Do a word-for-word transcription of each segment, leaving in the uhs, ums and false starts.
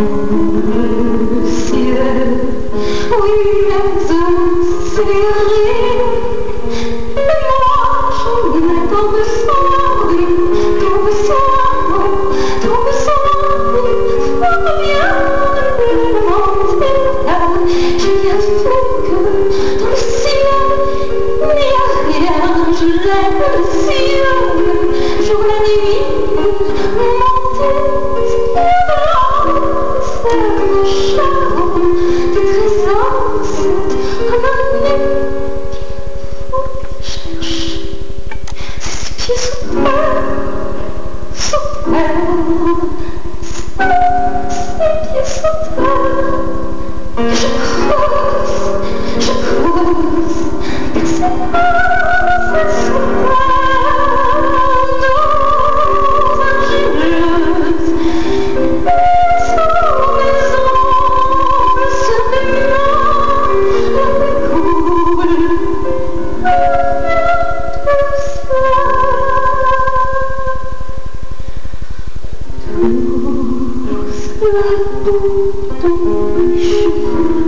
le ciel. Oui, mais aussi rire. Mais moi, j'en ai tant de soir, oui, tant de soir, tant de soir, oui, fort bien de me mentir. Je viens tout que dans le ciel, il n'y a rien, je lève le ciel, jour la nuit, mon tête, c'est le charme, des trésors, c'est comme un nez. Ses pieds sous terre, sous terre, ses pieds sous terre. Je creuse, je creuse, et c'est pas sous terre, nos ingénieuses, maison, maison, se dément, la découle, tous la boue dans les cheveux,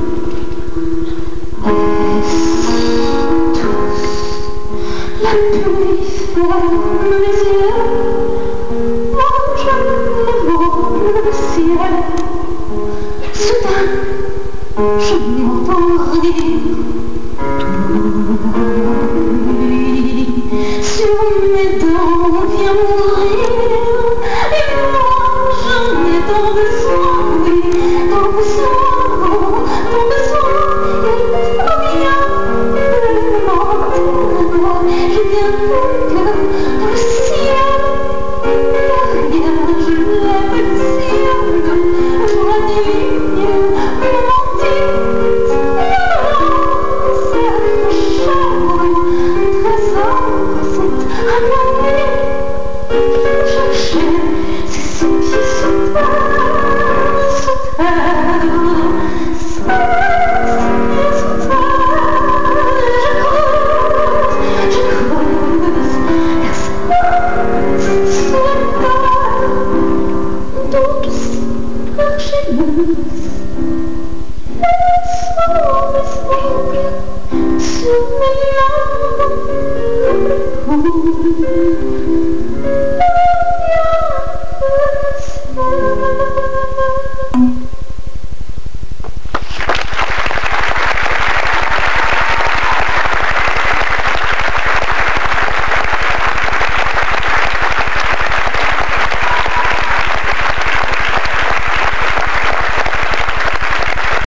est-ce tous la pluie ferme les yeux, moi je vois le ciel, soudain je m'entends rire, toute la nuit sur mes dents vient mourir, et moi j'en ai tant besoin, oui, tant besoin, tant besoin, il faut bien me mentir. Je viens plus que dans le ciel, il n'y a rien, je lève le ciel, jour la nuit, mon mentir, c'est le charme, trésor, c'est un année. Chercher, c'est ses pieds sous terre, sous terre, c'est ses pieds sous terre. Je creuse, je creuse, et c'est sous la terre, douce, argileuse. Laisse-moi mes ongles sur mes mains, le coule.